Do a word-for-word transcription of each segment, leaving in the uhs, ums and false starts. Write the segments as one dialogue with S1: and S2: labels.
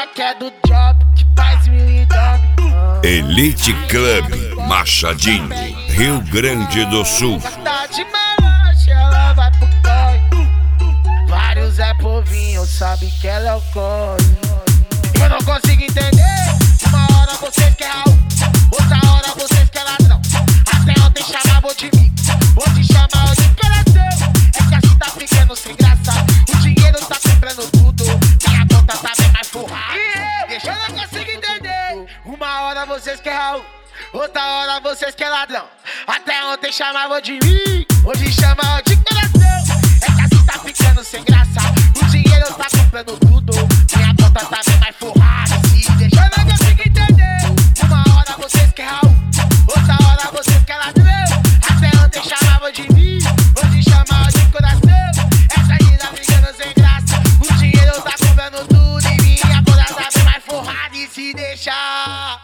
S1: Fala que é do job, que faz mil e dorme.
S2: Elite Club Machadinho, Rio Grande do Sul.
S1: Tá de malote, ela vai pro corre. Vários é povinho, sabe que ela é o corre. Eu não consigo entender. Uma hora vocês querem algo, outra hora vocês querem ladrão. Até ontem chamavam de mim, hoje chamam de coração. É que assim tá ficando sem graça. O dinheiro tá comprando tudo, minha conta tá bem mais forrada. Deixa eu não consigo entender. Uma hora vocês querem algo, outra hora vocês querem ladrão. Até ontem chamavam de mim, hoje chamam de coração. É que assim tá ficando sem graça. O dinheiro tá comprando tudo, minha conta tá bem mais forrada. Se deixa eu não consigo entender. Uma hora vocês querem algo, outra hora vocês querem ladrão. Até ontem chamavam de mim, hoje chamam de coração. Essa aí tá ficando sem graça. O dinheiro tá comprando tudo e minha conta tá bem mais forrada. E se deixar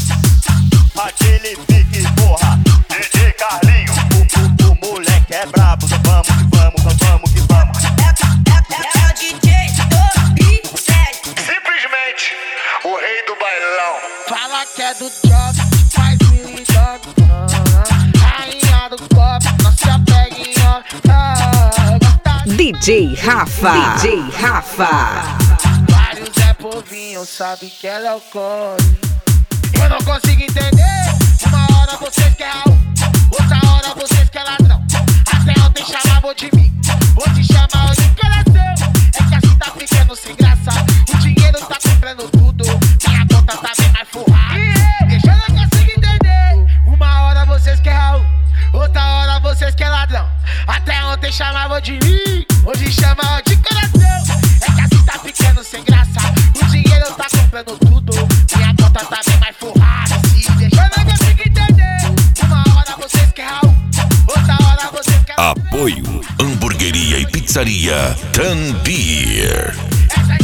S3: aquele pique, porra, D J Carlinho, o, o, o moleque é brabo, vamos que vamos, vamos que vamos.
S4: É, é, é o D J do Big Set.
S3: Simplesmente o rei do bailão.
S1: fala que é do job, que faz mil e dorme. Rainha do copo, não se apega em homem. Ah, gosta de
S5: D J Rafa, D J Rafa.
S1: vários é povinho, sabe que ela é o corre. Eu não consigo entender. Uma hora vocês querem algo, outra hora vocês querem ladrão. Até ontem chamavam de mim, hoje chamam de coração. É que assim tá ficando sem graça. O dinheiro tá comprando tudo, minha conta tá bem mais forrada. Deixa eu não consigo entender. Uma hora vocês querem algo, outra hora vocês querem ladrão. Até ontem chamavam de mim, hoje chamam de coração. É que assim tá ficando sem graça. O dinheiro tá comprando tudo, minha conta tá bem mais forrada. Se deixa eu não consigo entender. Uma hora vocês querem algo, outra hora vocês querem ladrão.
S2: Apoio Hamburgueria e Pizzaria Tan Beer.
S1: Essa